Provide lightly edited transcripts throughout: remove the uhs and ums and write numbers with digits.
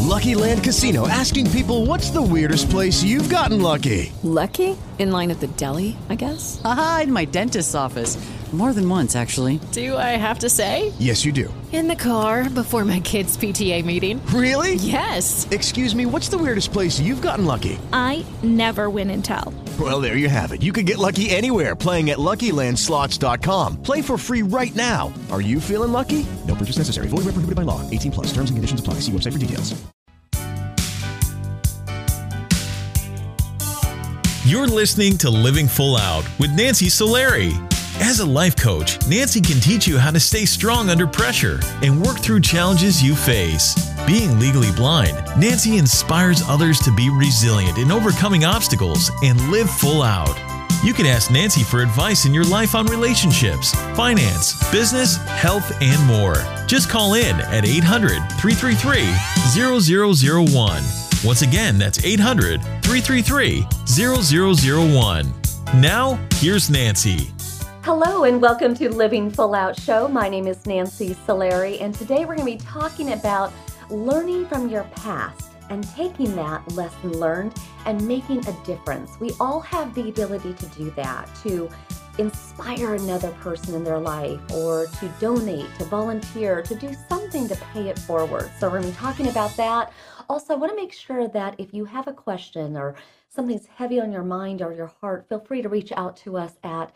Lucky Land Casino, asking people, what's the weirdest place you've gotten lucky? Lucky? In line at the deli, I guess? Aha, in my dentist's office. More than once, actually. Do I have to say? Yes, you do. In the car before my kids' PTA meeting. Really? Yes. Excuse me, what's the weirdest place you've gotten lucky? I never win and tell. Well, there you have it. You can get lucky anywhere, playing at LuckyLandSlots.com. Play for free right now. Are you feeling lucky? No purchase necessary. Void where prohibited by law. 18 plus. Terms and conditions apply. See website for details. You're listening to Living Full Out with Nancy Solari. As a life coach, Nancy can teach you how to stay strong under pressure and work through challenges you face. Being legally blind, Nancy inspires others to be resilient in overcoming obstacles and live full out. You can ask Nancy for advice in your life on relationships, finance, business, health, and more. Just call in at 800-333-0001. Once again, that's 800-333-0001. Now, here's Nancy. Hello and welcome to Living Full Out Show. My name is Nancy Solari, and today we're going to be talking about learning from your past and taking that lesson learned and making a difference. We all have the ability to do that, to inspire another person in their life, or to donate, to volunteer, to do something to pay it forward. So we're going to be talking about that. Also, I want to make sure that if you have a question or something's heavy on your mind or your heart, feel free to reach out to us at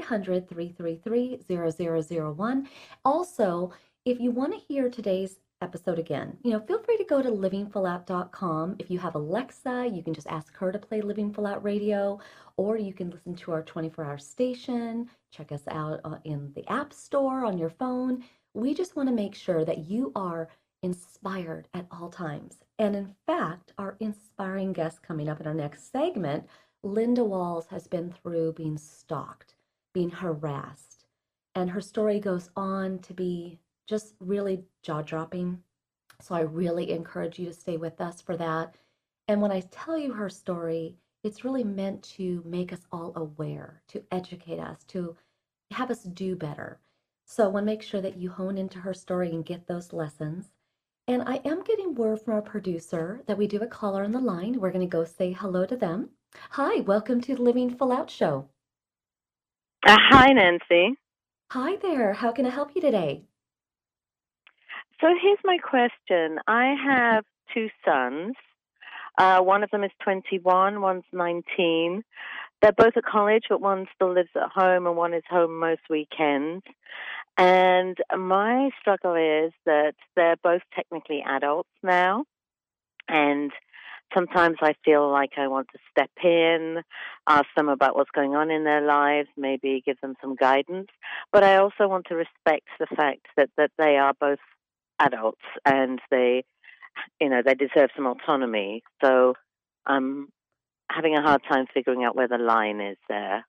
800-333-0001. Also, if you want to hear today's episode again, feel free to go to livingfullout.com. If you have Alexa, you can just ask her to play Living Full Out Radio, or you can listen to our 24-hour station. Check us out in the App Store on your phone. We just want to make sure that you are inspired at all times. And in fact, our inspiring guest coming up in our next segment, Linda Walls, has been through being stalked, being harassed, and her story goes on to be just really jaw-dropping. So I really encourage you to stay with us for that. And when I tell you her story, it's really meant to make us all aware, to educate us, to have us do better. So I want to make sure that you hone into her story and get those lessons. And I am getting word from our producer that we do a caller on the line. We're going to go say hello to them. Hi, welcome to the Living Full Out Show. Hi, Nancy. Hi there. How can I help you today? So here's my question. I have two sons. One of them is 21, one's 19. They're both at college, but one still lives at home and one is home most weekends. And my struggle is that they're both technically adults now. And sometimes I feel like I want to step in, ask them about what's going on in their lives, maybe give them some guidance. But I also want to respect the fact that they are both adults and they deserve some autonomy. So I'm having a hard time figuring out where the line is there.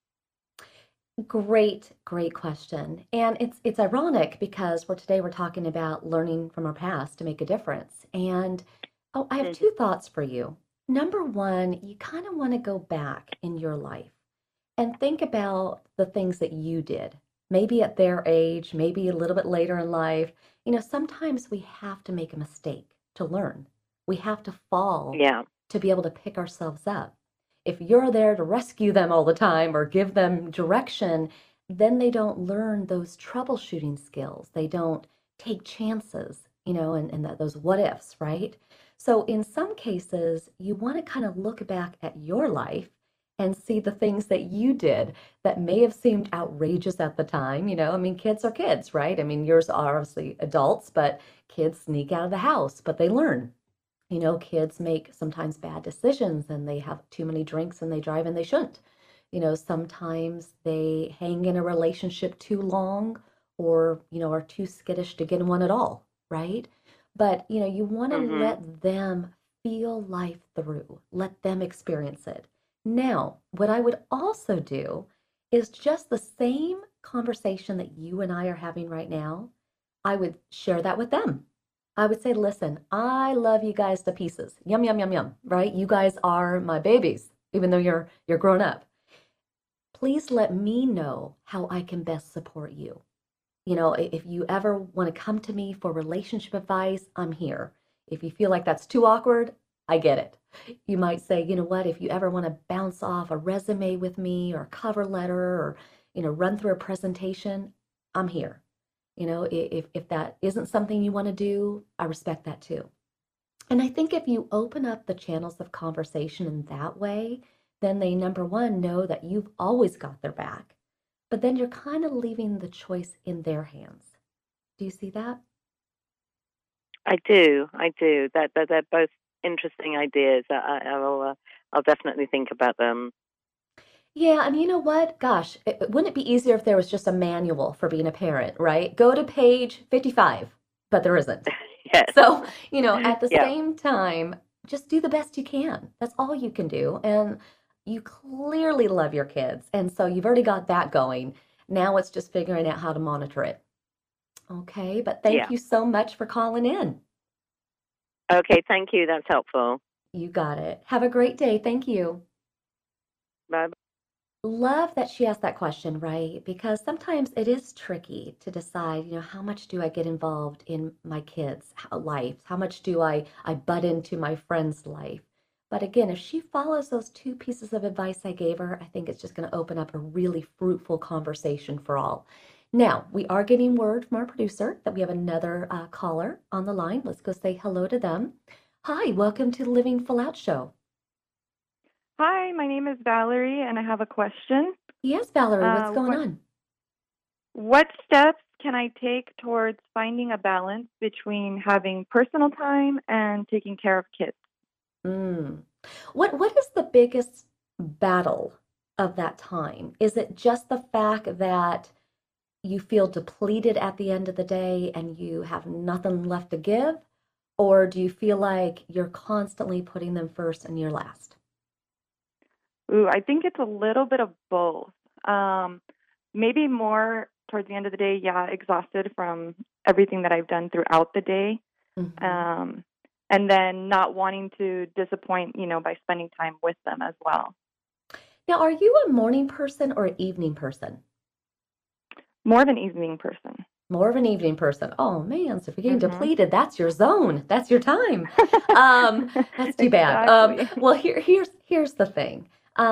Great question. And it's ironic because today we're talking about learning from our past to make a difference. And I have two thoughts for you. Number one, you kind of want to go back in your life and think about the things that you did, maybe at their age, maybe a little bit later in life. Sometimes we have to make a mistake to learn. We have to fall to be able to pick ourselves up. If you're there to rescue them all the time or give them direction, then they don't learn those troubleshooting skills. They don't take chances, and those what ifs, right? So in some cases, you want to kind of look back at your life and see the things that you did that may have seemed outrageous at the time. Kids are kids, right? Yours are obviously adults, but kids sneak out of the house, but they learn. Kids make sometimes bad decisions and they have too many drinks and they drive and they shouldn't. Sometimes they hang in a relationship too long or, are too skittish to get in one at all, right? But, you want to let them feel life through, let them experience it. Now, what I would also do is just the same conversation that you and I are having right now, I would share that with them. I would say, listen, I love you guys to pieces. Yum, yum, yum, yum, right? You guys are my babies, even though you're grown up. Please let me know how I can best support you. If you ever want to come to me for relationship advice, I'm here. If you feel like that's too awkward, I get it. You might say, you know what, if you ever want to bounce off a resume with me or a cover letter or, run through a presentation, I'm here. If that isn't something you want to do, I respect that too. And I think if you open up the channels of conversation in that way, then they, number one, know that you've always got their back, but then you're kind of leaving the choice in their hands. Do you see that? I do. That they're both interesting ideas. I'll definitely think about them. Yeah, and you know what? Gosh, wouldn't it be easier if there was just a manual for being a parent, right? Go to page 55, but there isn't. Yes. So, at the same time, just do the best you can. That's all you can do. And you clearly love your kids. And so you've already got that going. Now it's just figuring out how to monitor it. Okay, but thank you so much for calling in. Okay, thank you. That's helpful. You got it. Have a great day. Thank you. Bye. Love that she asked that question, right? Because sometimes it is tricky to decide, how much do I get involved in my kids' life? How much do I butt into my friend's life? But again, if she follows those two pieces of advice I gave her, I think it's just going to open up a really fruitful conversation for all. Now, we are getting word from our producer that we have another caller on the line. Let's go say hello to them. Hi, welcome to the Living Full Out Show. Hi, my name is Valerie, and I have a question. Yes, Valerie, what's going on? What steps can I take towards finding a balance between having personal time and taking care of kids? What is the biggest battle of that time? Is it just the fact that you feel depleted at the end of the day and you have nothing left to give? Or do you feel like you're constantly putting them first and you're last? I think it's a little bit of both. Maybe more towards the end of the day, exhausted from everything that I've done throughout the day. Mm-hmm. And then not wanting to disappoint, by spending time with them as well. Now, are you a morning person or an evening person? More of an evening person. More of an evening person. Oh, man. So if you're getting depleted, that's your zone. That's your time. That's too bad. Exactly. Well, here's the thing.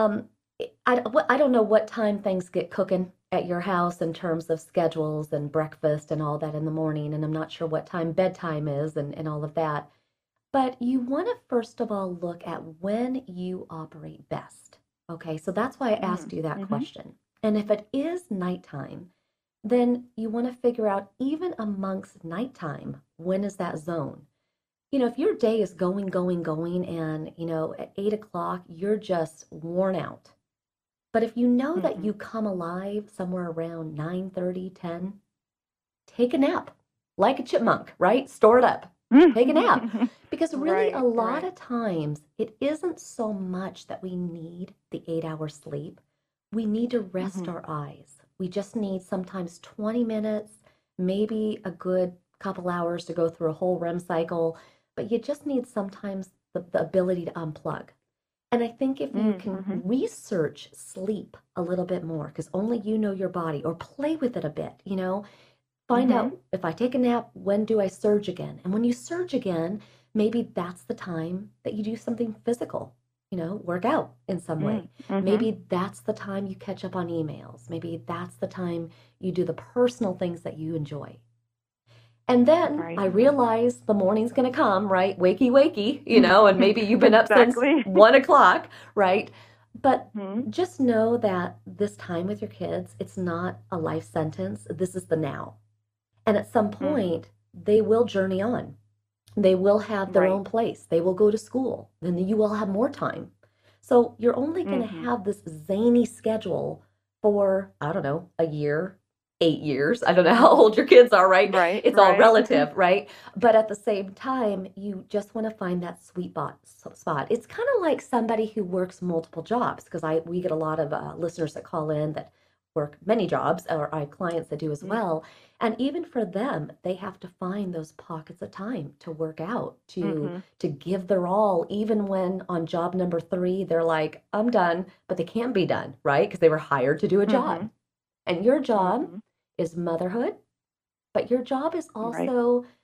I don't know what time things get cooking at your house in terms of schedules and breakfast and all that in the morning. And I'm not sure what time bedtime is and all of that. But you want to, first of all, look at when you operate best. Okay, so that's why I asked you that question. And if it is nighttime, then you want to figure out, even amongst nighttime, when is that zone? If your day is going, and, at 8 o'clock, you're just worn out. But if you know that you come alive somewhere around 9:30, 10, take a nap, like a chipmunk, right? Store it up. Take a nap. Because really, a lot of times, it isn't so much that we need the 8-hour sleep. We need to rest our eyes. We just need sometimes 20 minutes, maybe a good couple hours to go through a whole REM cycle. But you just need sometimes the ability to unplug. And I think if you can research sleep a little bit more, because only you know your body, or play with it a bit, find out, if I take a nap, when do I surge again? And when you surge again, maybe that's the time that you do something physical, work out in some way. Maybe that's the time you catch up on emails. Maybe that's the time you do the personal things that you enjoy. And then I realize the morning's going to come, right? Wakey, and maybe you've been up since 1 o'clock, right? But just know that this time with your kids, it's not a life sentence. This is the now. And at some point, they will journey on. They will have their own place. They will go to school. Then you will have more time. So you're only going to have this zany schedule for, I don't know, a year, 8 years. I don't know how old your kids are, right? It's all relative, right? But at the same time, you just want to find that sweet spot. It's kind of like somebody who works multiple jobs, because we get a lot of listeners that call in that work many jobs, or I have clients that do as well. And even for them, they have to find those pockets of time to work out, to give their all, even when on job number 3, they're like, I'm done, but they can't be done, right? Because they were hired to do a job. And your job is motherhood, but your job is also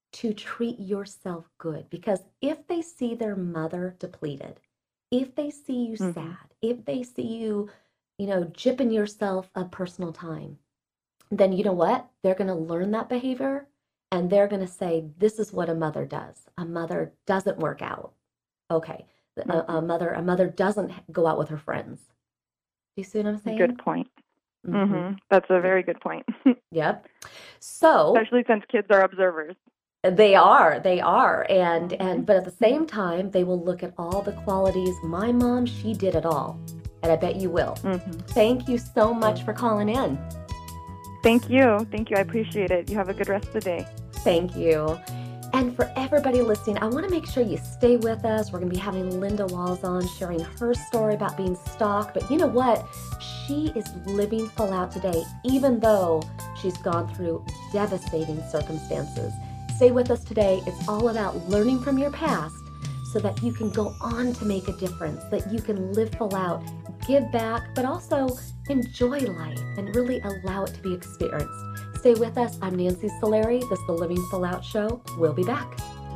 to treat yourself good. Because if they see their mother depleted, if they see you sad, if they see you, gypping yourself of personal time, then you know what? They're going to learn that behavior and they're going to say, this is what a mother does. A mother doesn't work out. Okay. A mother doesn't go out with her friends. Do you see what I'm saying? Good point. That's a very good point. Yep. So, especially since kids are observers. They are. And but at the same time, they will look at all the qualities. My mom, she did it all. And I bet you will. Thank you so much for calling in. Thank you. I appreciate it. You have a good rest of the day. Thank you. And for everybody listening, I want to make sure you stay with us. We're going to be having Linda Walls on, sharing her story about being stalked. But you know what? She is living full out today, even though she's gone through devastating circumstances. Stay with us today. It's all about learning from your past so that you can go on to make a difference, that you can live full out, give back, but also enjoy life and really allow it to be experienced. Stay with us. I'm Nancy Solari. This is the Living Full Out Show. We'll be back.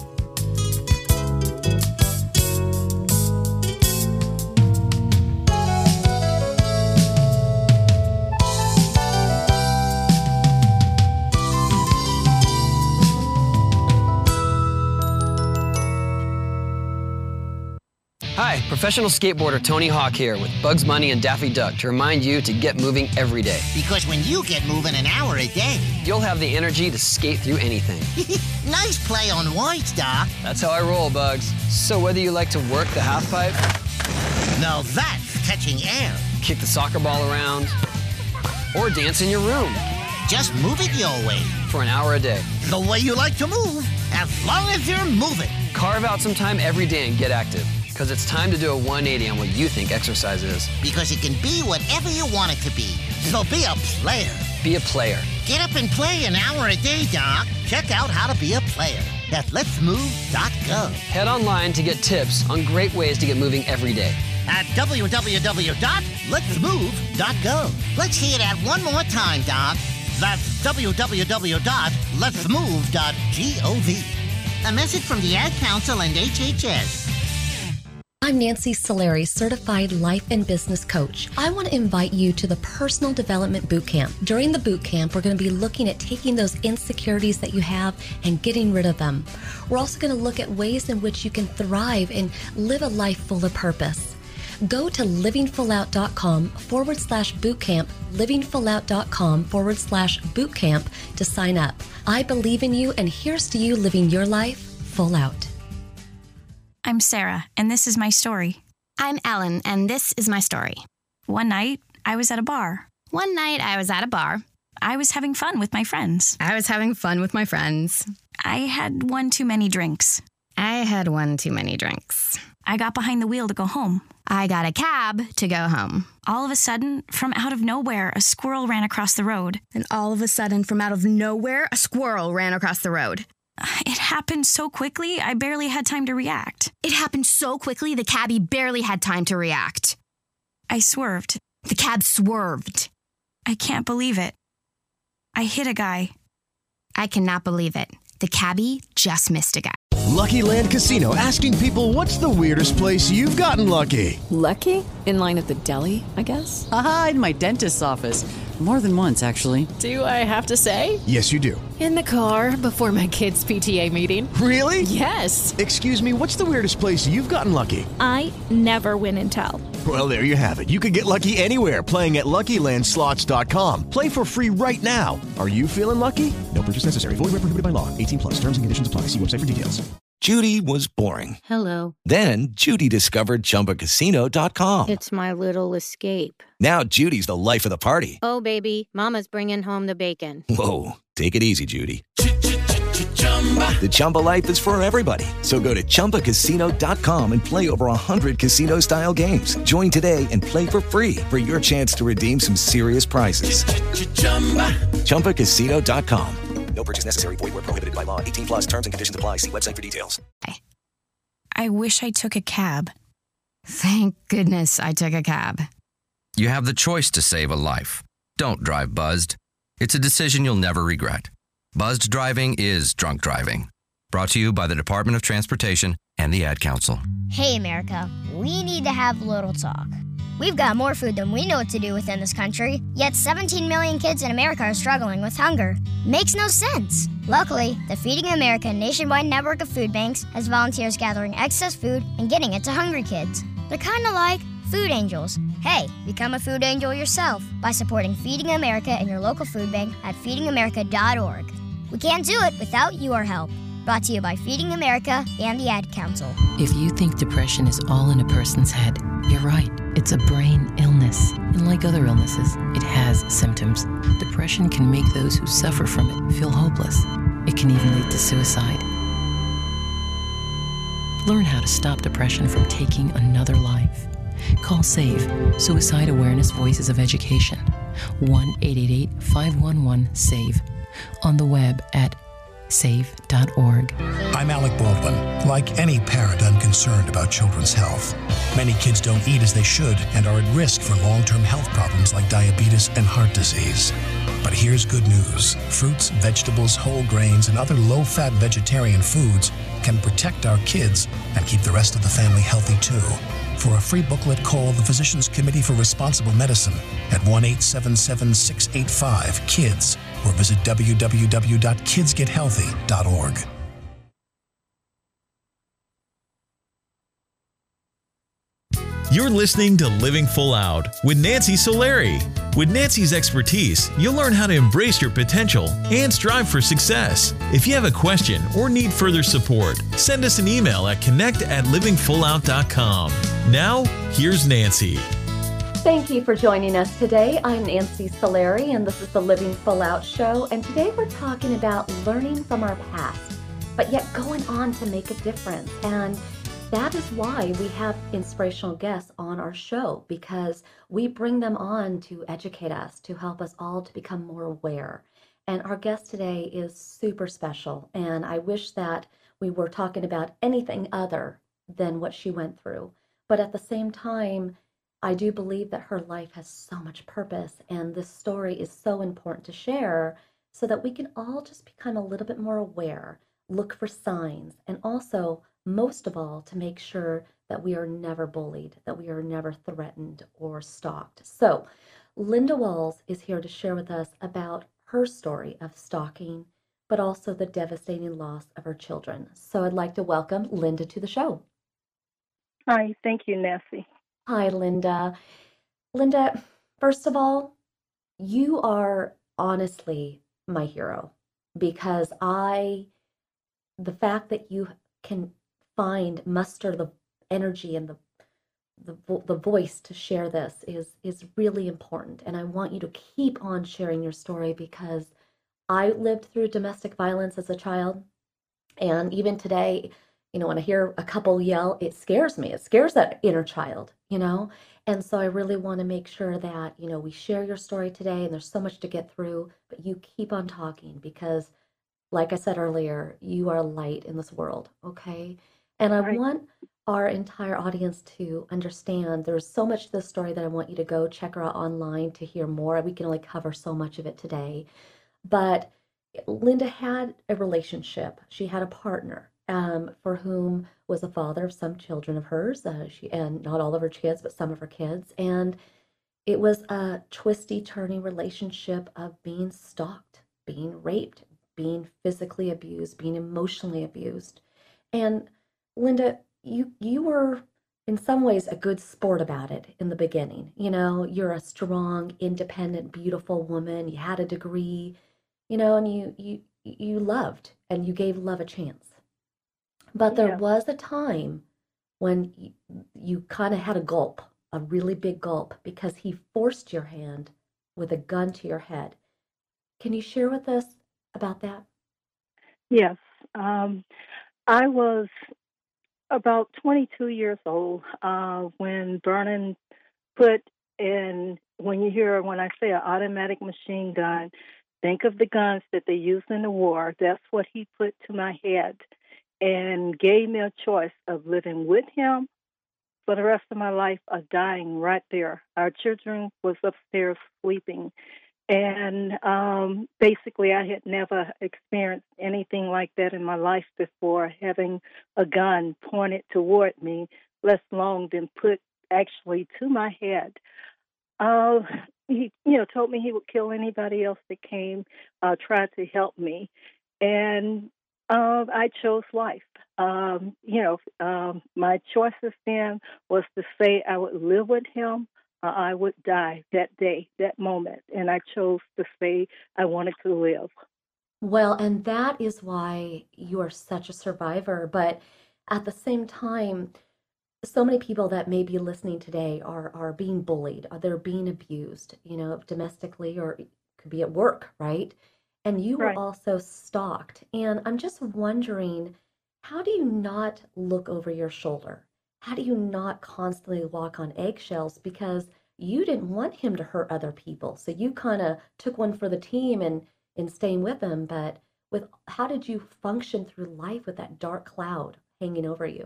Hi, professional skateboarder Tony Hawk here with Bugs Bunny and Daffy Duck to remind you to get moving every day. Because when you get moving an hour a day, you'll have the energy to skate through anything. Nice play on words, Doc. That's how I roll, Bugs. So whether you like to work the half pipe, now that's catching air, kick the soccer ball around, or dance in your room, just move it your way. For an hour a day. The way you like to move, as long as you're moving. Carve out some time every day and get active. Because it's time to do a 180 on what you think exercise is. Because it can be whatever you want it to be. So be a player. Be a player. Get up and play an hour a day, Doc. Check out how to be a player at letsmove.gov. Head online to get tips on great ways to get moving every day. At www.letsmove.gov. Let's hear that one more time, Doc. That's www.letsmove.gov. A message from the Ad Council and HHS. I'm Nancy Solari, Certified Life and Business Coach. I want to invite you to the Personal Development Bootcamp. During the bootcamp, we're going to be looking at taking those insecurities that you have and getting rid of them. We're also going to look at ways in which you can thrive and live a life full of purpose. Go to livingfullout.com/bootcamp, livingfullout.com/bootcamp to sign up. I believe in you, and here's to you living your life full out. I'm Sarah, and this is my story. I'm Ellen, and this is my story. One night, I was at a bar. I was having fun with my friends. I had one too many drinks. I got behind the wheel to go home. I got a cab to go home. All of a sudden, from out of nowhere, a squirrel ran across the road. It happened so quickly, I barely had time to react. The cabbie barely had time to react. I swerved. The cab swerved. I can't believe it. I hit a guy. I cannot believe it. The cabbie just missed a guy. Lucky Land Casino, asking people, what's the weirdest place you've gotten lucky? Lucky? In line at the deli, I guess? Aha, in my dentist's office. More than once, actually. Do I have to say? Yes, you do. In the car before my kids' PTA meeting. Really? Yes. Excuse me, what's the weirdest place you've gotten lucky? I never win and tell. Well, there you have it. You can get lucky anywhere, playing at LuckyLandSlots.com. Play for free right now. Are you feeling lucky? No purchase necessary. Void where prohibited by law. 18+. Terms and conditions apply. See website for details. Judy was boring. Hello. Then Judy discovered ChumbaCasino.com. It's my little escape. Now Judy's the life of the party. Oh, baby, mama's bringing home the bacon. Whoa, take it easy, Judy. The Chumba life is for everybody. So go to ChumbaCasino.com and play over 100 casino-style games. Join today and play for free for your chance to redeem some serious prizes. ChumbaCasino.com. No purchase necessary. Void where prohibited by law. 18+. Terms and conditions apply. See website for details. I wish I took a cab. Thank goodness I took a cab. You have the choice to save a life. Don't drive buzzed. It's a decision you'll never regret. Buzzed driving is drunk driving. Brought to you by the Department of Transportation and the Ad Council. Hey, America, we need to have a little talk. We've got more food than we know what to do with in this country, yet 17 million kids in America are struggling with hunger. Makes no sense. Luckily, the Feeding America nationwide network of food banks has volunteers gathering excess food and getting it to hungry kids. They're kind of like food angels. Hey, become a food angel yourself by supporting Feeding America in your local food bank at feedingamerica.org. We can't do it without your help. Brought to you by Feeding America and the Ad Council. If you think depression is all in a person's head, you're right. It's a brain illness. And like other illnesses, it has symptoms. Depression can make those who suffer from it feel hopeless. It can even lead to suicide. Learn how to stop depression from taking another life. Call SAVE, Suicide Awareness Voices of Education, 1-888-511-SAVE, on the web at save.org. I'm Alec Baldwin. Like any parent, I'm concerned about children's health. Many kids don't eat as they should and are at risk for long-term health problems like diabetes and heart disease. But here's good news. Fruits, vegetables, whole grains, and other low-fat vegetarian foods can protect our kids and keep the rest of the family healthy too. For a free booklet, call the Physicians Committee for Responsible Medicine at 1-877-685-KIDS or visit www.kidsgethealthy.org. You're listening to Living Full Out with Nancy Solari. With Nancy's expertise, you'll learn how to embrace your potential and strive for success. If you have a question or need further support, send us an email at connect@livingfullout.com. Now, here's Nancy. Thank you for joining us today. I'm Nancy Solari, and this is the Living Full Out Show. And today we're talking about learning from our past, but yet going on to make a difference. And that is why we have inspirational guests on our show, because we bring them on to educate us, to help us all to become more aware. And our guest today is super special, and I wish that we were talking about anything other than what she went through. But at the same time, I do believe that her life has so much purpose, and this story is so important to share so that we can all just become a little bit more aware, look for signs, and also, most of all, to make sure that we are never bullied, that we are never threatened or stalked. So, Linda Walls is here to share with us about her story of stalking, but also the devastating loss of her children. So I'd like to welcome Linda to the show. Hi, thank you, Nancy. Hi, Linda. Linda, first of all, you are honestly my hero, because the fact that you can muster the energy and the voice to share this is really important. And I want you to keep on sharing your story, because I lived through domestic violence as a child. And even today, when I hear a couple yell, it scares me. It scares that inner child, And so I really want to make sure that, we share your story today, and there's so much to get through, but you keep on talking, because like I said earlier, you are light in this world, okay? And I want our entire audience to understand there's so much to this story that I want you to go check her out online to hear more. We can only cover so much of it today. But Linda had a relationship. She had a partner for whom was a father of some children of hers, and not all of her kids, but some of her kids. And it was a twisty, turny relationship of being stalked, being raped, being physically abused, being emotionally abused. And Linda, you were in some ways a good sport about it in the beginning. You're a strong, independent, beautiful woman. You had a degree, and you loved, and you gave love a chance. But there was a time when you kind of had a gulp, a really big gulp, because he forced your hand with a gun to your head. Can you share with us about that? Yes. I was about 22 years old when Vernon put in, when I say an automatic machine gun, think of the guns that they used in the war. That's what he put to my head and gave me a choice of living with him for the rest of my life or dying right there. Our children was upstairs sleeping, And basically, I had never experienced anything like that in my life before, having a gun pointed toward me, less long than put actually to my head. He, told me he would kill anybody else that came, tried to help me. And I chose life. My choices then was to say I would live with him. I would die that day, that moment. And I chose to say I wanted to live. Well, and that is why you are such a survivor. But at the same time, so many people that may be listening today are being bullied, or they're being abused, domestically, or it could be at work, right? And you were also stalked. And I'm just wondering, how do you not look over your shoulder? How do you not constantly walk on eggshells? Because you didn't want him to hurt other people. So you kind of took one for the team in staying with him. But how did you function through life with that dark cloud hanging over you?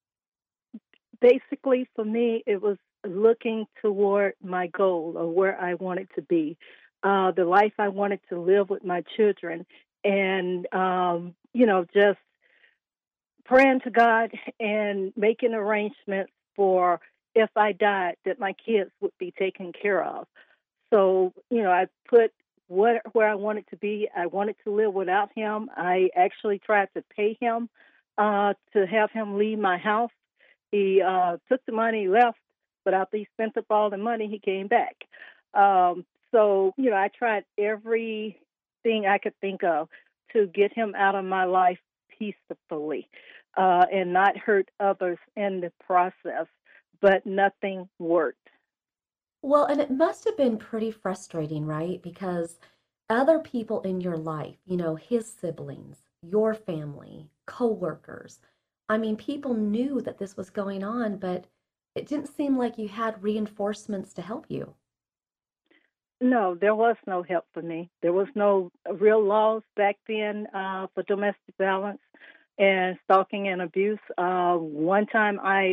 Basically, for me, it was looking toward my goal or where I wanted to be, the life I wanted to live with my children, and, just praying to God and making arrangements for if I died, that my kids would be taken care of. So, I put where I wanted to be. I wanted to live without him. I actually tried to pay him to have him leave my house. He took the money, left, but after he spent up all the money, he came back. So, I tried everything I could think of to get him out of my life peacefully and not hurt others in the process, but nothing worked. Well, and it must have been pretty frustrating, right? Because other people in your life, his siblings, your family, coworkers, I mean, people knew that this was going on, but it didn't seem like you had reinforcements to help you. No, there was no help for me. There was no real laws back then for domestic violence and stalking and abuse. One time I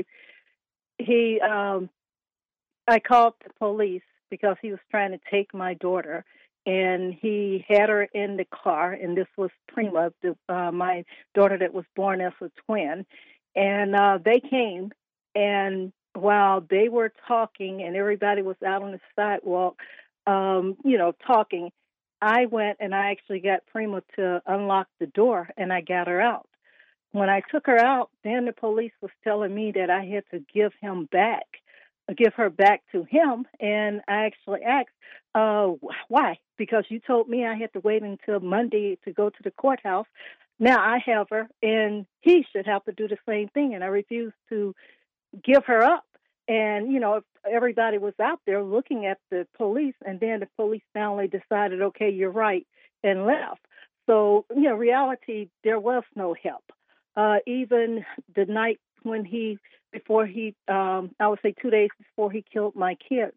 called the police because he was trying to take my daughter, and he had her in the car, and this was Prima, my daughter that was born as a twin. And they came, and while they were talking and everybody was out on the sidewalk, talking, I went and I actually got Prima to unlock the door, and I got her out. When I took her out, then the police was telling me that I had to give her back to him. And I actually asked, why? Because you told me I had to wait until Monday to go to the courthouse. Now I have her, and he should have to do the same thing. And I refused to give her up. And, everybody was out there looking at the police, and then the police finally decided, okay, you're right, and left. So, reality, there was no help. Even the night when I would say 2 days before he killed my kids,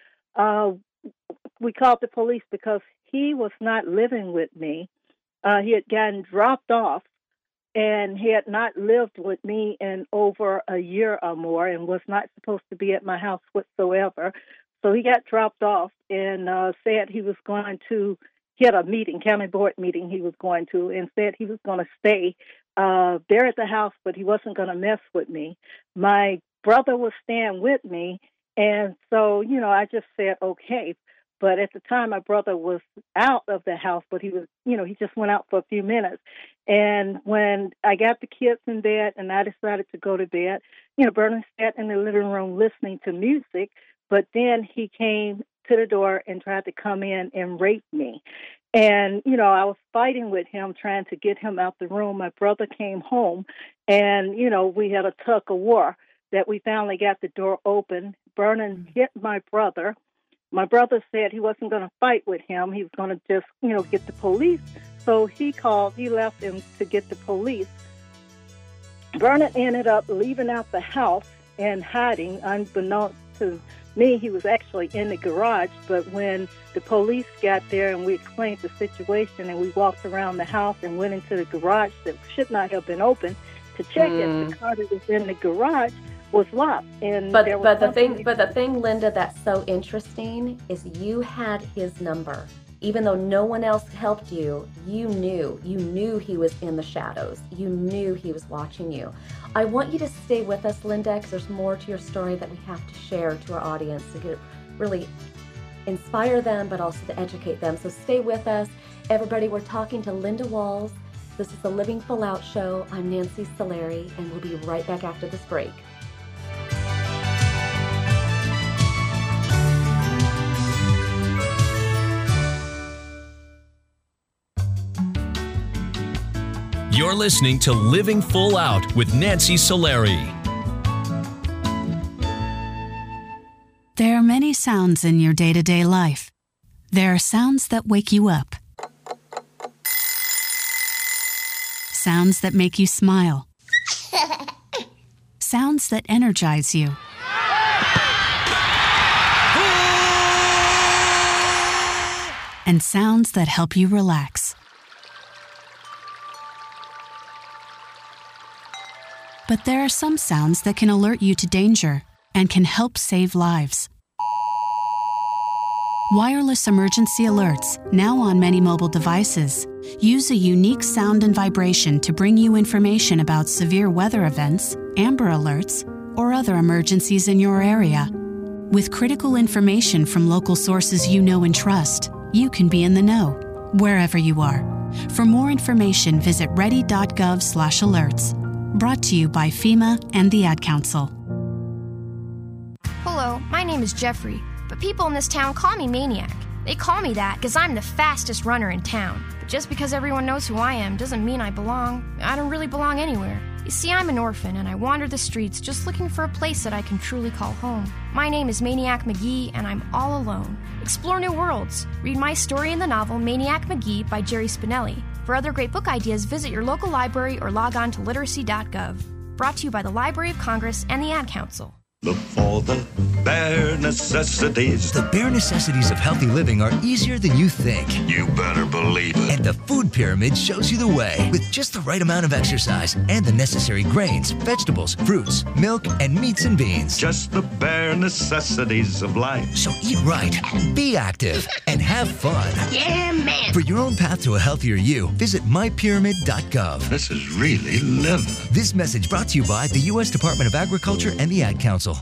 we called the police because he was not living with me. He had gotten dropped off, and he had not lived with me in over a year or more, and was not supposed to be at my house whatsoever. So he got dropped off and said he had a meeting, county board meeting he was going to, and said he was going to stay there at the house, but he wasn't going to mess with me. My brother was staying with me, and so, I just said, okay. But at the time, my brother was out of the house, but he was, he just went out for a few minutes. And when I got the kids in bed and I decided to go to bed, Vernon sat in the living room listening to music, but then he came to the door and tried to come in and rape me. And, I was fighting with him, trying to get him out the room. My brother came home, and, we had a tug of war that we finally got the door open. Vernon hit my brother. My brother said he wasn't going to fight with him. He was going to just, get the police. So he left him to get the police. Vernon ended up leaving out the house and hiding. Unbeknownst to me, he was actually in the garage. But when the police got there and we explained the situation and we walked around the house and went into the garage that should not have been open to check if the car that was in the garage, was locked. And but the thing, Linda, that's so interesting is you had his number. Even though no one else helped you, you knew he was in the shadows. You knew he was watching you. I want you to stay with us, Linda, because there's more to your story that we have to share to our audience to really inspire them, but also to educate them. So stay with us. Everybody, we're talking to Linda Walls. This is the Living Full Out Show. I'm Nancy Solari, and we'll be right back after this break. You're listening to Living Full Out with Nancy Solari. There are many sounds in your day-to-day life. There are sounds that wake you up. Sounds that make you smile. Sounds that energize you. And sounds that help you relax. But there are some sounds that can alert you to danger and can help save lives. Wireless emergency alerts, now on many mobile devices, use a unique sound and vibration to bring you information about severe weather events, Amber Alerts, or other emergencies in your area. With critical information from local sources you know and trust, you can be in the know, wherever you are. For more information, visit ready.gov/alerts. Brought to you by FEMA and the Ad Council. Hello, my name is Jeffrey, but people in this town call me Maniac. They call me that because I'm the fastest runner in town. But just because everyone knows who I am doesn't mean I belong. I don't really belong anywhere. You see, I'm an orphan, and I wander the streets just looking for a place that I can truly call home. My name is Maniac McGee, and I'm all alone. Explore new worlds. Read my story in the novel Maniac McGee by Jerry Spinelli. For other great book ideas, visit your local library or log on to literacy.gov. Brought to you by the Library of Congress and the Ad Council. Look for the bare necessities. The bare necessities of healthy living are easier than you think. You better believe it. And the Food Pyramid shows you the way. With just the right amount of exercise and the necessary grains, vegetables, fruits, milk, and meats and beans. Just the bare necessities of life. So eat right, be active, and have fun. Yeah, man. For your own path to a healthier you, visit mypyramid.gov. This is really living. This message brought to you by the U.S. Department of Agriculture and the Ad Council.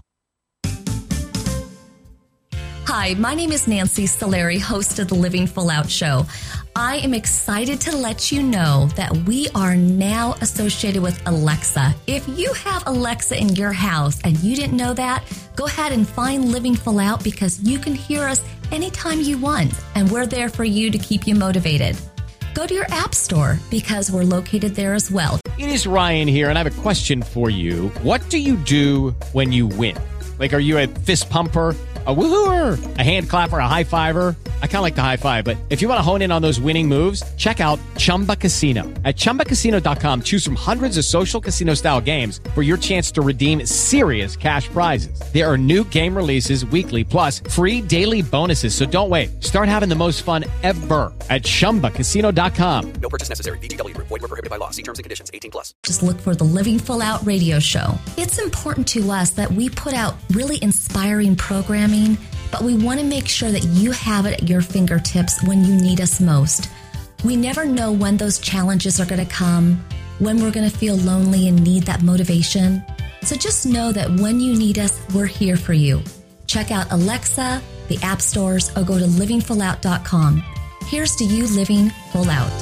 Hi, my name is Nancy Solari, host of the Living Full Out Show. I am excited to let you know that we are now associated with Alexa. If you have Alexa in your house and you didn't know that, go ahead and find Living Full Out because you can hear us anytime you want, and we're there for you to keep you motivated. Go to your app store because we're located there as well. It is Ryan here, and I have a question for you. What do you do when you win? Like, are you a fist pumper, a woohooer, a hand clapper, a high fiver? I kind of like the high five, but if you want to hone in on those winning moves, check out Chumba Casino. At ChumbaCasino.com, choose from hundreds of social casino-style games for your chance to redeem serious cash prizes. There are new game releases weekly, plus free daily bonuses. So don't wait. Start having the most fun ever at ChumbaCasino.com. No purchase necessary. VGW. Void where prohibited by law. See terms and conditions. 18+. Just look for the Living Full Out radio show. It's important to us that we put out really inspiring programming, but we want to make sure that you have it at your fingertips when you need us most. We never know when those challenges are going to come, when we're going to feel lonely and need that motivation. So just know that when you need us, we're here for you. Check out Alexa, the app stores, or go to livingfullout.com. Here's to you living full out.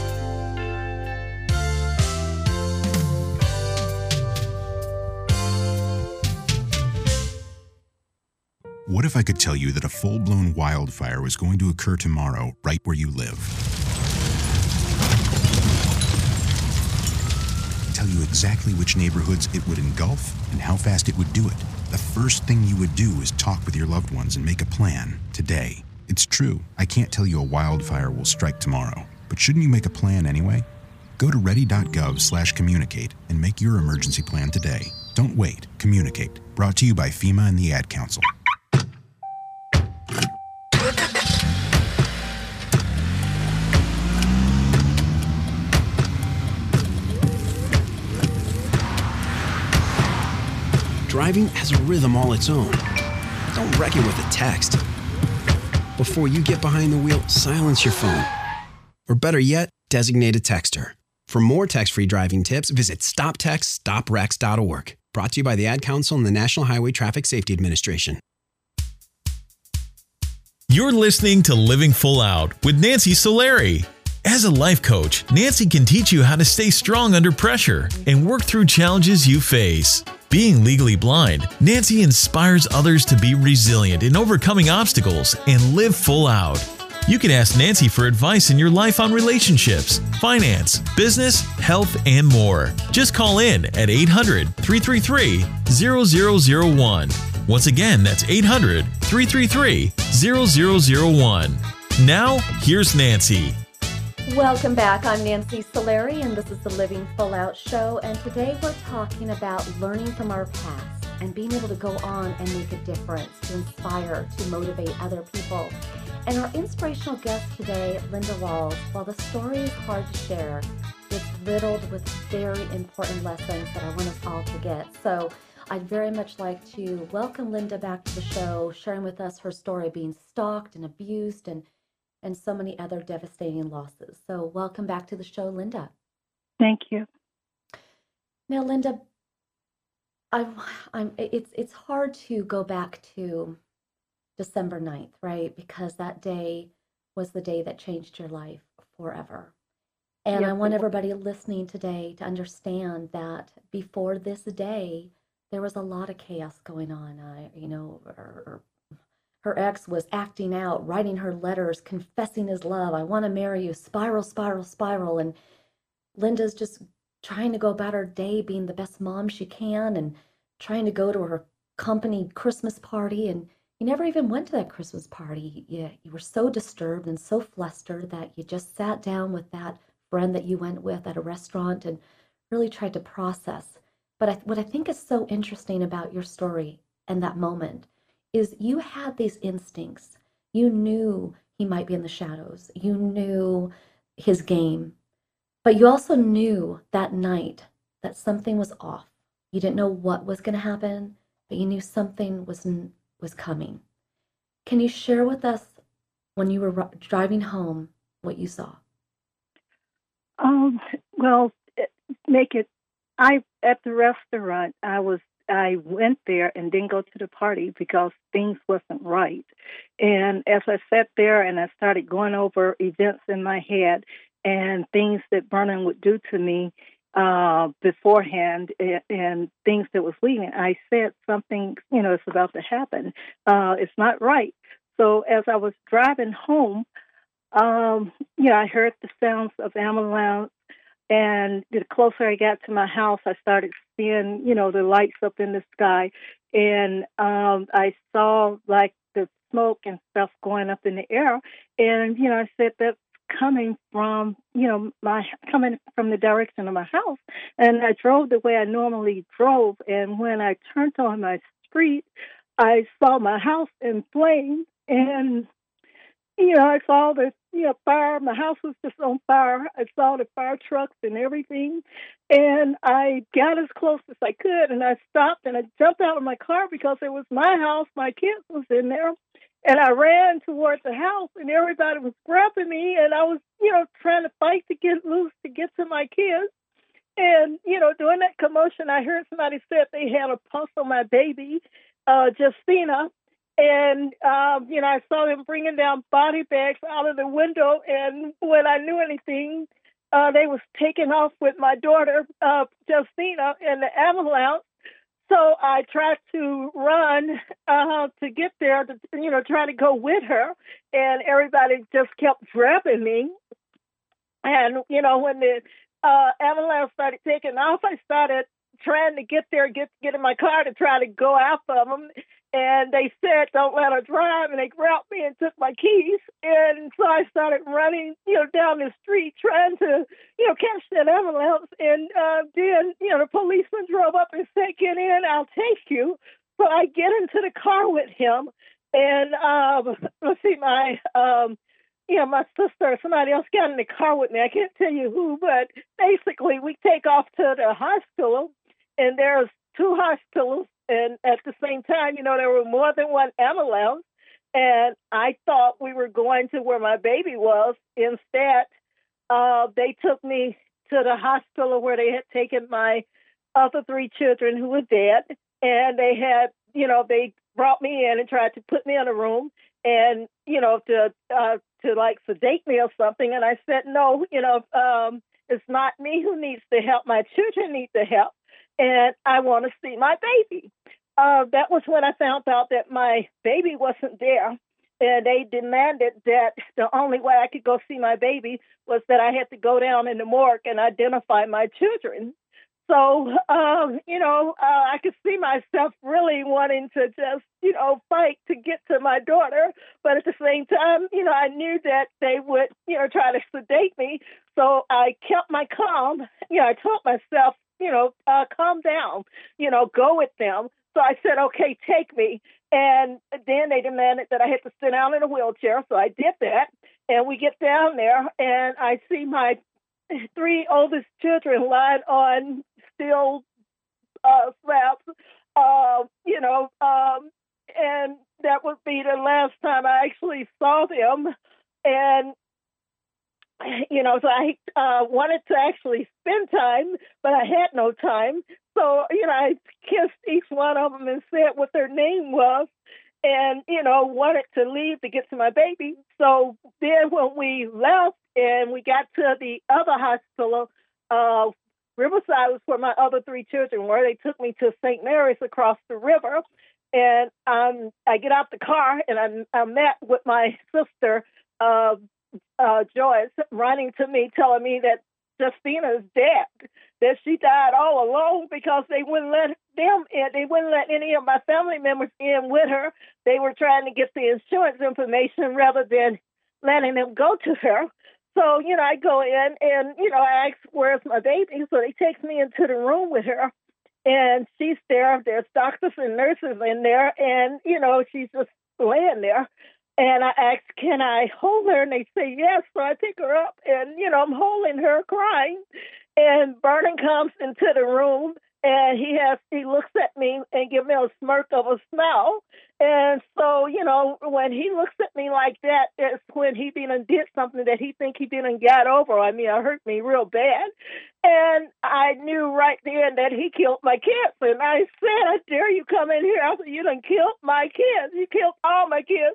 What if I could tell you that a full-blown wildfire was going to occur tomorrow right where you live? Tell you exactly which neighborhoods it would engulf and how fast it would do it. The first thing you would do is talk with your loved ones and make a plan today. It's true, I can't tell you a wildfire will strike tomorrow, but shouldn't you make a plan anyway? Go to ready.gov/communicate and make your emergency plan today. Don't wait, communicate. Brought to you by FEMA and the Ad Council. Driving has a rhythm all its own. Don't wreck it with a text. Before you get behind the wheel, silence your phone. Or better yet, designate a texter. For more text-free driving tips, visit stoptextstoprex.org. Brought to you by the Ad Council and the National Highway Traffic Safety Administration. You're listening to Living Full Out with Nancy Solari. As a life coach, Nancy can teach you how to stay strong under pressure and work through challenges you face. Being legally blind, Nancy inspires others to be resilient in overcoming obstacles and live full out. You can ask Nancy for advice in your life on relationships, finance, business, health, and more. Just call in at 800-333-0001. Once again, that's 800-333-0001. Now, here's Nancy. Welcome back. I'm Nancy Solari, and this is the Living Full Out Show. And today we're talking about learning from our past and being able to go on and make a difference, to inspire, to motivate other people. And our inspirational guest today, Linda Walls, while the story is hard to share, it's riddled with very important lessons that I want us all to get. So I'd very much like to welcome Linda back to the show, sharing with us her story of being stalked and abused and so many other devastating losses. So welcome back to the show, Linda. Thank you. Now, Linda, it's hard to go back to December 9th, right? Because that day was the day that changed your life forever. And I want everybody listening today to understand that before this day, there was a lot of chaos going on. Her ex was acting out, writing her letters, confessing his love. I want to marry you, spiral, spiral, spiral. And Linda's just trying to go about her day being the best mom she can and trying to go to her company Christmas party. And you never even went to that Christmas party. You were so disturbed and so flustered that you just sat down with that friend that you went with at a restaurant and really tried to process. But what I think is so interesting about your story and that moment is you had these instincts. You knew he might be in the shadows. You knew his game. But you also knew that night that something was off. You didn't know what was going to happen, but you knew something was coming. Can you share with us when you were driving home what you saw? At the restaurant, I went there and didn't go to the party because things wasn't right. And as I sat there and I started going over events in my head and things that Vernon would do to me beforehand and things that was leading, I said something, it's about to happen. It's not right. So as I was driving home, I heard the sounds of ambulance. And the closer I got to my house, I started seeing, the lights up in the sky. And I saw, like, the smoke and stuff going up in the air. And, I said, that's coming from, coming from the direction of my house. And I drove the way I normally drove. And when I turned on my street, I saw my house in flames. And, I saw the fire. My house was just on fire. I saw the fire trucks and everything. And I got as close as I could, and I stopped, and I jumped out of my car because it was my house. My kids was in there. And I ran towards the house, and everybody was grabbing me, and I was, trying to fight to get loose to get to my kids. And, during that commotion, I heard somebody said they had a pulse on my baby, Justina. And, I saw them bringing down body bags out of the window. And when I knew anything, they was taking off with my daughter, Justina, in the ambulance. So I tried to run to get there to, try to go with her. And everybody just kept grabbing me. And, when the ambulance started taking off, I started trying to get there, get in my car to try to go after them. And they said, don't let her drive. And they grabbed me and took my keys. And so I started running, down the street trying to, catch that ambulance. And then, the policeman drove up and said, get in, I'll take you. So I get into the car with him. And my sister or somebody else got in the car with me. I can't tell you who, but basically we take off to the hospital. And there's two hospitals And at the same time, there were more than one ambulance. And I thought we were going to where my baby was. Instead, they took me to the hospital where they had taken my other 3 children who were dead. And they had, they brought me in and tried to put me in a room and, to like sedate me or something. And I said, no, it's not me who needs the help. My children need the help. And I want to see my baby. That was when I found out that my baby wasn't there. And they demanded that the only way I could go see my baby was that I had to go down in the morgue and identify my children. So, I could see myself really wanting to just, fight to get to my daughter. But at the same time, I knew that they would, try to sedate me. So I kept my calm. I told myself, calm down, go with them. So I said, okay, take me. And then they demanded that I had to sit down in a wheelchair. So I did that. And we get down there and I see my 3 oldest children lying on steel slabs, and that would be the last time I actually saw them. And, so I wanted to actually spend time, but I had no time. So, I kissed each one of them and said what their name was and, wanted to leave to get to my baby. So then when we left and we got to the other hospital, Riverside was where my other 3 children were. They took me to St. Mary's across the river. And I get out the car and I met with my sister, Joyce, running to me, telling me that Justina's dead, that she died all alone because they wouldn't let them in. They wouldn't let any of my family members in with her. They were trying to get the insurance information rather than letting them go to her. So, I go in and, I ask, where's my baby? So they take me into the room with her. And she's there. There's doctors and nurses in there. And, she's just laying there. And I ask, can I hold her? And they say, yes. So I pick her up and, I'm holding her crying. And Vernon comes into the room and he looks at me and gives me a smirk of a smile. And so, when he looks at me like that, it's when he did something that he think he didn't get over. I mean, it hurt me real bad. And I knew right then that he killed my kids. And I said, I dare you come in here. I said, you done killed my kids. You killed all my kids.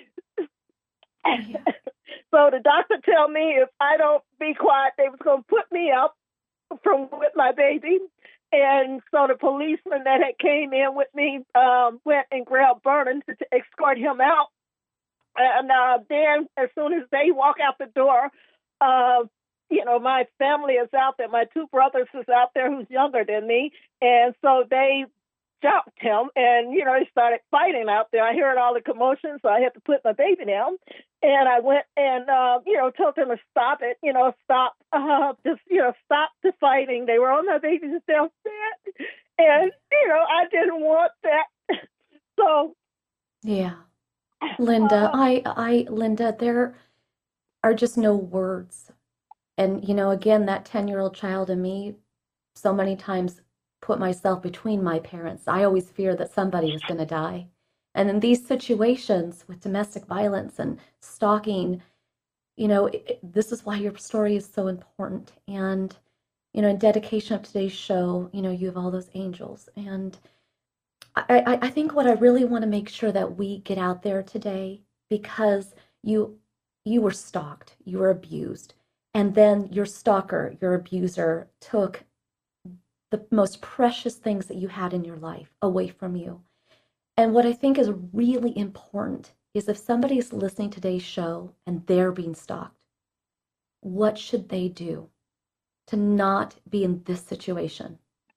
So the doctor tell me if I don't be quiet, they was going to put me up with my baby. And so the policeman that had came in with me went and grabbed Vernon to escort him out. And then as soon as they walk out the door, my family is out there. My 2 brothers is out there who's younger than me. And so they jumped him and, they started fighting out there. I heard all the commotion, so I had to put my baby down. And I went and, told them to stop it, stop the fighting. They were on my baby's deathbed. And, I didn't want that. So. Yeah. Linda, Linda, there are just no words. And, again, that 10-year-old child in me so many times put myself between my parents. I always feared that somebody was going to die. And in these situations with domestic violence and stalking, this is why your story is so important. And, in dedication of today's show, you have all those angels. And I think what I really want to make sure that we get out there today, because you were stalked, you were abused, and then your stalker, your abuser, took the most precious things that you had in your life away from you. And what I think is really important is if somebody is listening to today's show and they're being stalked, what should they do to not be in this situation?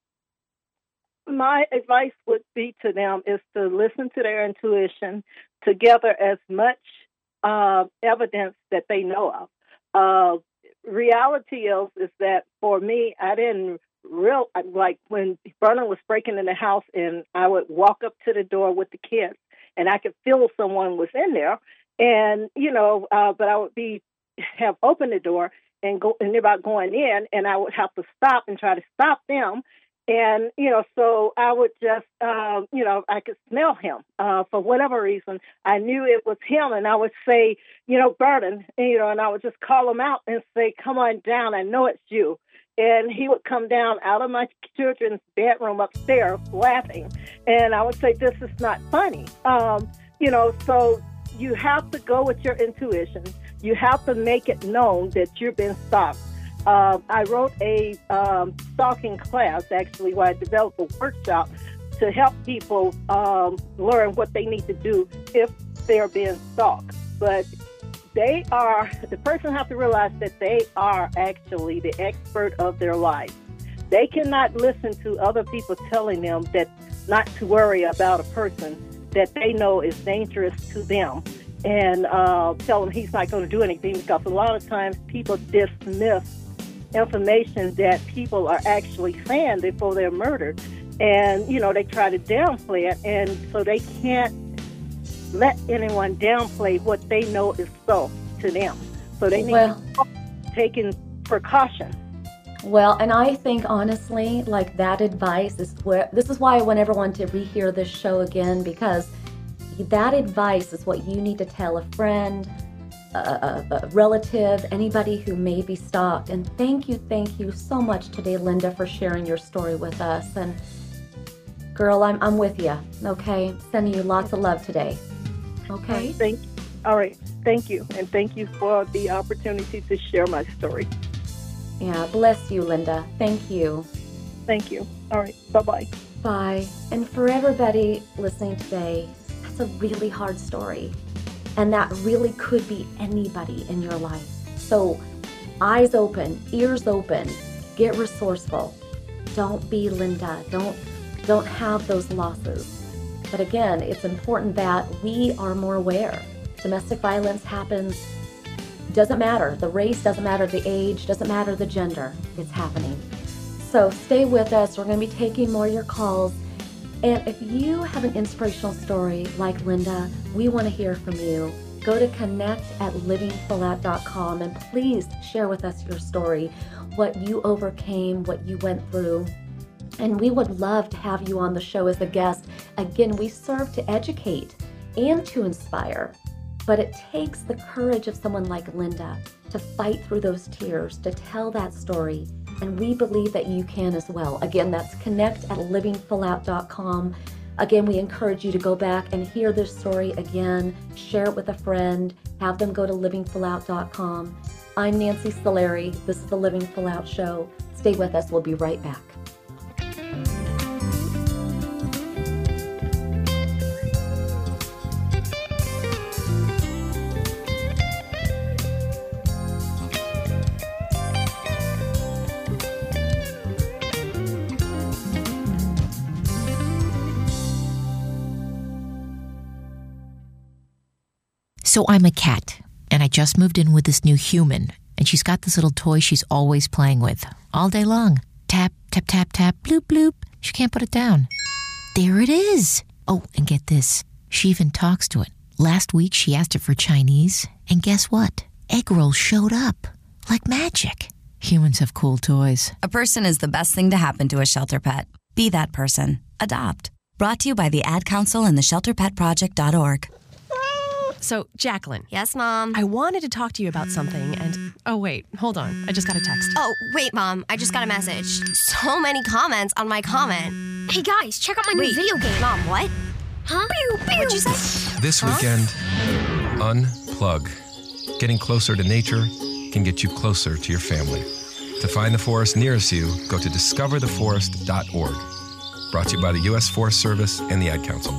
My advice would be to them is to listen to their intuition, to gather as much evidence that they know of. Reality is that for me, I didn't like when Vernon was breaking in the house and I would walk up to the door with the kids and I could feel someone was in there and, but I would have opened the door and go and about going in and I would have to stop and try to stop them. And, so I would just, I could smell him. For whatever reason, I knew it was him. And I would say, Burden, and I would just call him out and say, come on down. I know it's you. And he would come down out of my children's bedroom upstairs laughing. And I would say, this is not funny. So you have to go with your intuition. You have to make it known that you've been stalked. I wrote a stalking class, actually, where I developed a workshop to help people learn what they need to do if they're being stalked. But the person has to realize that they are actually the expert of their life. They cannot listen to other people telling them that not to worry about a person that they know is dangerous to them and tell him he's not going to do anything, because a lot of times people dismiss information that people are actually saying before they're murdered. And, they try to downplay it. And so they can't let anyone downplay what they know is so to them. So they need to take precaution. Well, and I think honestly, like that advice this is why I want everyone to rehear this show again, because that advice is what you need to tell a friend, a relative, anybody who may be stalked. And thank you so much today, Linda, for sharing your story with us. And girl, I'm with you. Okay, sending you lots of love today. Okay. Thank you. All right. Thank you, and thank you for the opportunity to share my story. Yeah, bless you, Linda. Thank you. Thank you. All right. Bye-bye. Bye. And for everybody listening today, that's a really hard story. And that really could be anybody in your life. So eyes open, ears open, get resourceful. Don't be Linda. Don't have those losses. But again, it's important that we are more aware. Domestic violence happens. Doesn't matter. The race doesn't matter. The age doesn't matter. The gender. It's happening. So stay with us. We're going to be taking more of your calls. And if you have an inspirational story like Linda, we want to hear from you. Go to connect@livingfullout.com and please share with us your story, what you overcame, what you went through. And we would love to have you on the show as a guest. Again, we serve to educate and to inspire. But it takes the courage of someone like Linda to fight through those tears, to tell that story. And we believe that you can as well. Again, that's connect@livingfullout.com. Again, we encourage you to go back and hear this story again, share it with a friend, have them go to livingfullout.com. I'm Nancy Solari. This is the Living Full Out Show. Stay with us. We'll be right back. So I'm a cat, and I just moved in with this new human, and she's got this little toy she's always playing with, all day long. Tap, tap, tap, tap, bloop, bloop. She can't put it down. There it is. Oh, and get this. She even talks to it. Last week, she asked it for Chinese, and guess what? Egg rolls showed up. Like magic. Humans have cool toys. A person is the best thing to happen to a shelter pet. Be that person. Adopt. Brought to you by the Ad Council and the ShelterPetProject.org. So, Jacqueline. Yes, Mom? I wanted to talk to you about something, and... Oh, wait. Hold on. I just got a text. Oh, wait, Mom. I just got a message. So many comments on my comment. Hey, guys, check out my new video game. Mom, what? Huh? Pew, pew. What'd you say? This weekend, unplug. Getting closer to nature can get you closer to your family. To find the forest nearest you, go to discovertheforest.org. Brought to you by the U.S. Forest Service and the Ad Council.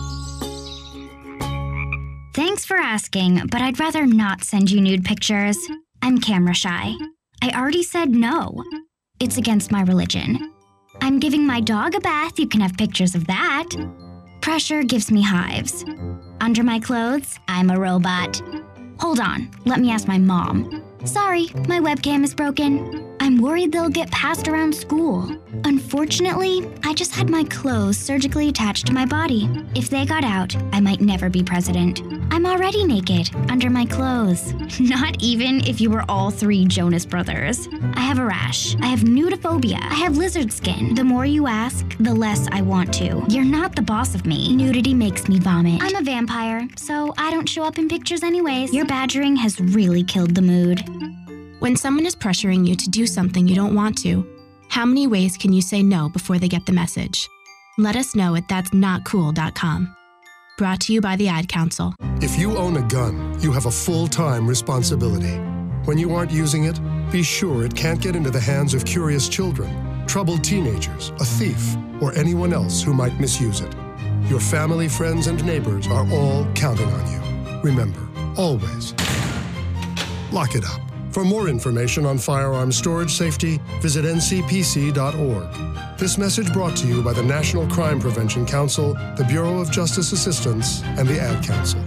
Thanks for asking, but I'd rather not send you nude pictures. I'm camera shy. I already said no. It's against my religion. I'm giving my dog a bath. You can have pictures of that. Pressure gives me hives. Under my clothes, I'm a robot. Hold on, let me ask my mom. Sorry, my webcam is broken. I'm I'm worried they'll get passed around school. Unfortunately, I just had my clothes surgically attached to my body. If they got out, I might never be president. I'm already naked, under my clothes. Not even if you were all three Jonas Brothers. I have a rash. I have nudophobia. I have lizard skin. The more you ask, the less I want to. You're not the boss of me. Nudity makes me vomit. I'm a vampire, so I don't show up in pictures anyways. Your badgering has really killed the mood. When someone is pressuring you to do something you don't want to, how many ways can you say no before they get the message? Let us know at that'snotcool.com. Brought to you by the Ad Council. If you own a gun, you have a full-time responsibility. When you aren't using it, be sure it can't get into the hands of curious children, troubled teenagers, a thief, or anyone else who might misuse it. Your family, friends, and neighbors are all counting on you. Remember, always, lock it up. For more information on firearm storage safety, visit ncpc.org. This message brought to you by the National Crime Prevention Council, the Bureau of Justice Assistance, and the Ad Council.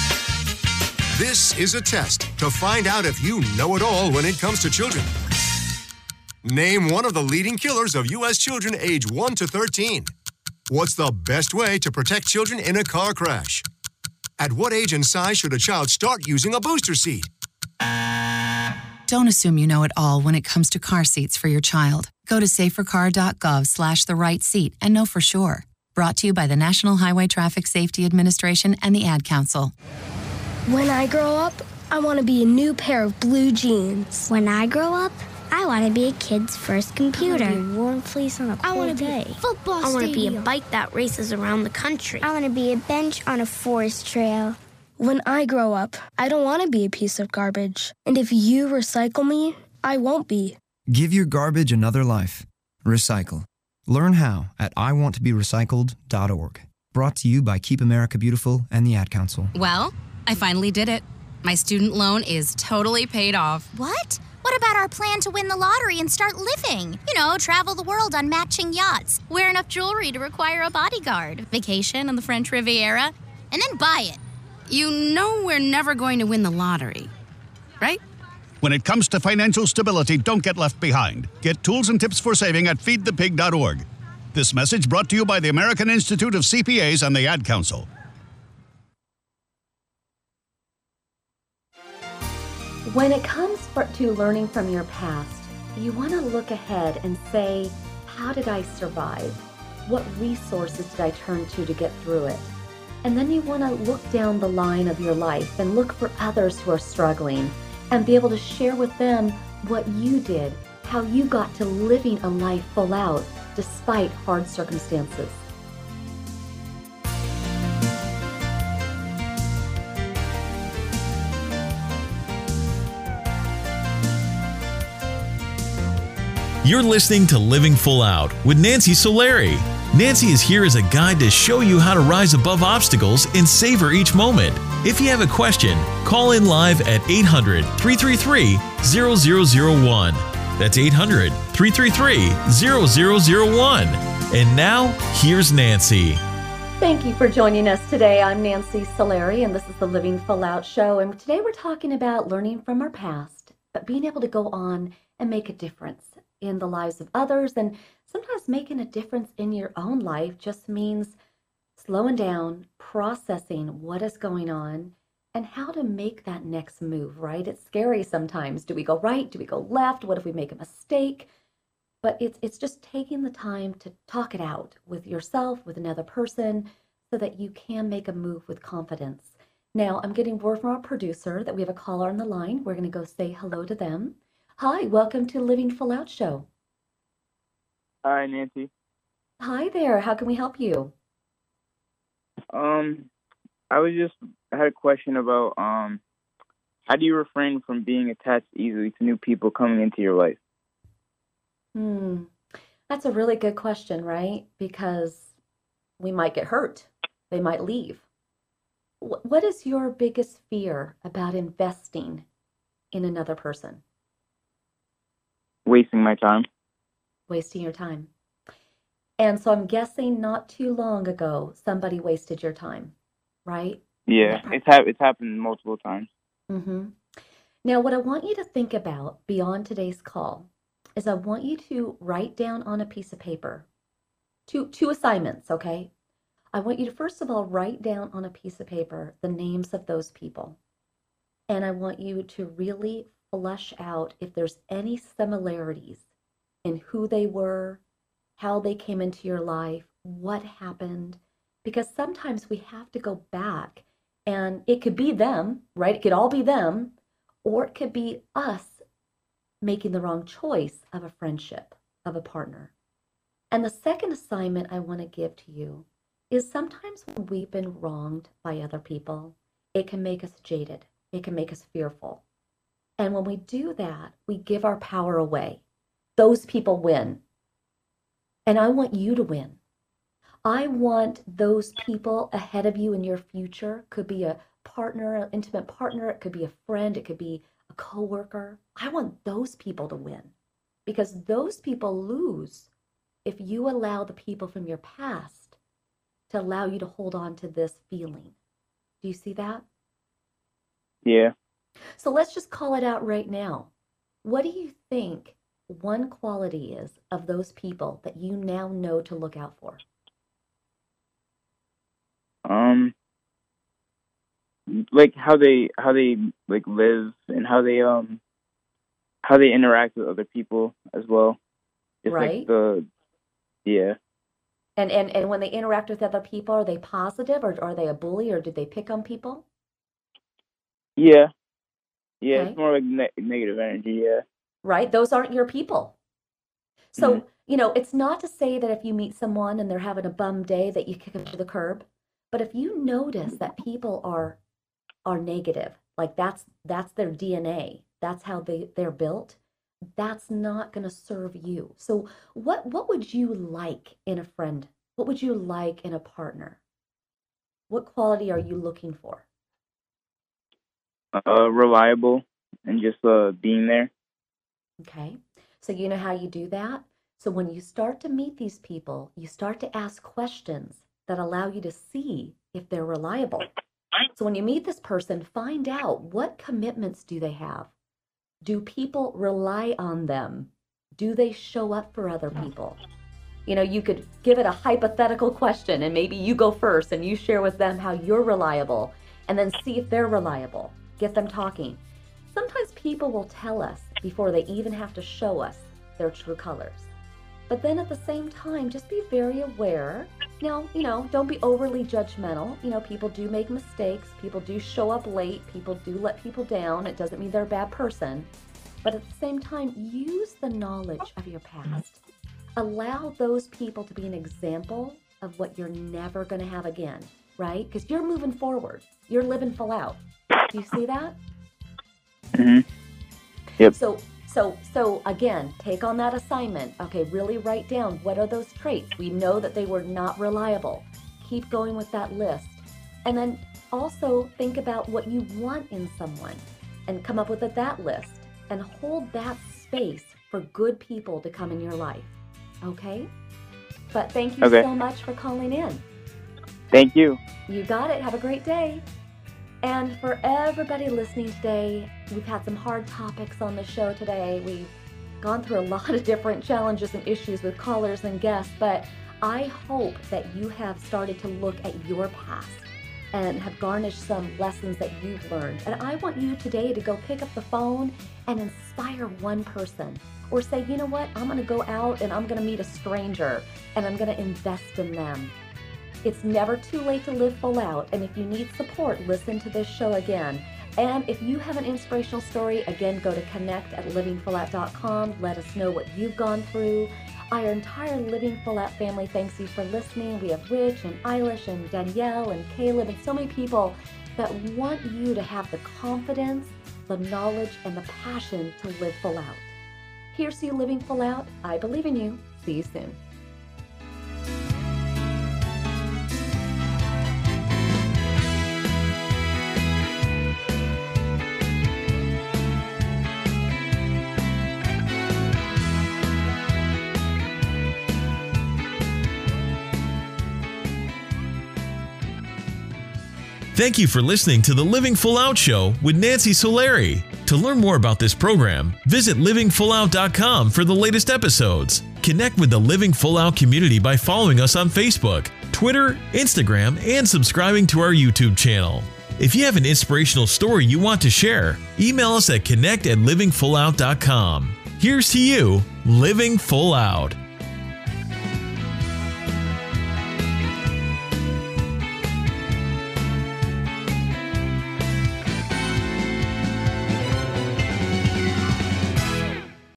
This is a test to find out if you know it all when it comes to children. Name one of the leading killers of U.S. children age 1 to 13. What's the best way to protect children in a car crash? At what age and size should a child start using a booster seat? Don't assume you know it all when it comes to car seats for your child. Go to safercar.gov/the-right-seat and know for sure. Brought to you by the National Highway Traffic Safety Administration and the Ad Council. When I grow up, I want to be a new pair of blue jeans. When I grow up, I want to be a kid's first computer. I want to be a warm fleece on a cold day. Football I want to be a stadium. bike that races around the country. I want to be a bench on a forest trail. When I grow up, I don't want to be a piece of garbage. And if you recycle me, I won't be. Give your garbage another life. Recycle. Learn how at iwanttoberecycled.org. Brought to you by Keep America Beautiful and the Ad Council. Well, I finally did it. My student loan is totally paid off. What? What about our plan to win the lottery and start living? You know, travel the world on matching yachts, wear enough jewelry to require a bodyguard, vacation on the French Riviera, and then buy it. You know we're never going to win the lottery, right? When it comes to financial stability, don't get left behind. Get tools and tips for saving at feedthepig.org. This message brought to you by the American Institute of CPAs and the Ad Council. When it comes to learning from your past, you want to look ahead and say, how did I survive? What resources did I turn to get through it? And then you want to look down the line of your life and look for others who are struggling and be able to share with them what you did, how you got to living a life full out despite hard circumstances. You're listening to Living Full Out with Nancy Solari. Nancy is here as a guide to show you how to rise above obstacles and savor each moment. If you have a question, call in live at 800-333-0001. That's 800-333-0001. And now, here's Nancy. Thank you for joining us today. I'm Nancy Solari, and this is the Living Full Out Show. And today we're talking about learning from our past, but being able to go on and make a difference in the lives of others. And sometimes making a difference in your own life just means slowing down, processing what is going on, and how to make that next move, right? It's scary sometimes. Do we go right? Do we go left? What if we make a mistake? But it's just taking the time to talk it out with yourself, with another person, so that you can make a move with confidence. Now, I'm getting word from our producer that we have a caller on the line. We're going to go say hello to them. Hi, welcome to Living Full Out Show. Hi, Nancy. Hi there. How can we help you? I had a question about how do you refrain from being attached easily to new people coming into your life? That's a really good question, right? Because we might get hurt. They might leave. What is your biggest fear about investing in another person? Wasting my time. Wasting your time. And so I'm guessing not too long ago, somebody wasted your time, right? Yeah, it's happened multiple times. Mm-hmm. Now, what I want you to think about beyond today's call is I want you to write down on a piece of paper two assignments, okay? I want you to, first of all, write down on a piece of paper the names of those people. And I want you to really flesh out if there's any similarities in who they were, how they came into your life, what happened. Because sometimes we have to go back, and it could be them, right? It could all be them, or it could be us making the wrong choice of a friendship, of a partner. And the second assignment I want to give to you is sometimes when we've been wronged by other people, it can make us jaded. It can make us fearful. And when we do that, we give our power away. Those people win. And I want you to win. I want those people ahead of you in your future. Could be a partner, an intimate partner. It could be a friend. It could be a coworker. I want those people to win, because those people lose if you allow the people from your past to allow you to hold on to this feeling. Do you see that? Yeah. So let's just call it out right now. What do you think one quality is of those people that you now know to look out for? Like how they like live, and how they interact with other people as well. Just right. Like yeah. And when they interact with other people, are they positive, or are they a bully, or did they pick on people? Yeah. Yeah, Okay. It's more like negative energy, yeah. Right? Those aren't your people. So, it's not to say that if you meet someone and they're having a bum day that you kick them to the curb. But if you notice that people are negative, like that's their DNA, that's how they're built, that's not going to serve you. So what would you like in a friend? What would you like in a partner? What quality are you looking for? Reliable and just being there. Okay. So you know how you do that? So when you start to meet these people, you start to ask questions that allow you to see if they're reliable. So when you meet this person, find out, what commitments do they have? Do people rely on them? Do they show up for other people? You could give it a hypothetical question, and maybe you go first and you share with them how you're reliable, and then see if they're reliable. Get them talking. Sometimes people will tell us before they even have to show us their true colors. But then at the same time, just be very aware. Now, don't be overly judgmental. People do make mistakes. People do show up late. People do let people down. It doesn't mean they're a bad person. But at the same time, use the knowledge of your past. Allow those people to be an example of what you're never going to have again, right? Because you're moving forward. You're living full out. Do you see that? Mm-hmm. Yep. So again, take on that assignment. Okay, really write down, what are those traits? We know that they were not reliable. Keep going with that list. And then also think about what you want in someone and come up with that list, and hold that space for good people to come in your life. Okay? But thank you so much for calling in. Thank you. You got it. Have a great day. And for everybody listening today, we've had some hard topics on the show today. We've gone through a lot of different challenges and issues with callers and guests, but I hope that you have started to look at your past and have garnished some lessons that you've learned. And I want you today to go pick up the phone and inspire one person, or say, you know what, I'm going to go out and I'm going to meet a stranger and I'm going to invest in them. It's never too late to live full out, and if you need support, listen to this show again. And if you have an inspirational story, again, go to connect@livingfullout.com. Let us know what you've gone through. Our entire Living Full Out family thanks you for listening. We have Rich and Eilish and Danielle and Caleb and so many people that want you to have the confidence, the knowledge, and the passion to live full out. Here's to you living full out. I believe in you. See you soon. Thank you for listening to the Living Full Out Show with Nancy Solari. To To learn more about this program, visit livingfullout.com for the latest episodes. Connect with the Living Full Out community by following us on Facebook, Twitter, Instagram, and subscribing to our YouTube channel. If you have an inspirational story you want to share, email us at connect@livingfullout.com. Here's to you, living full out.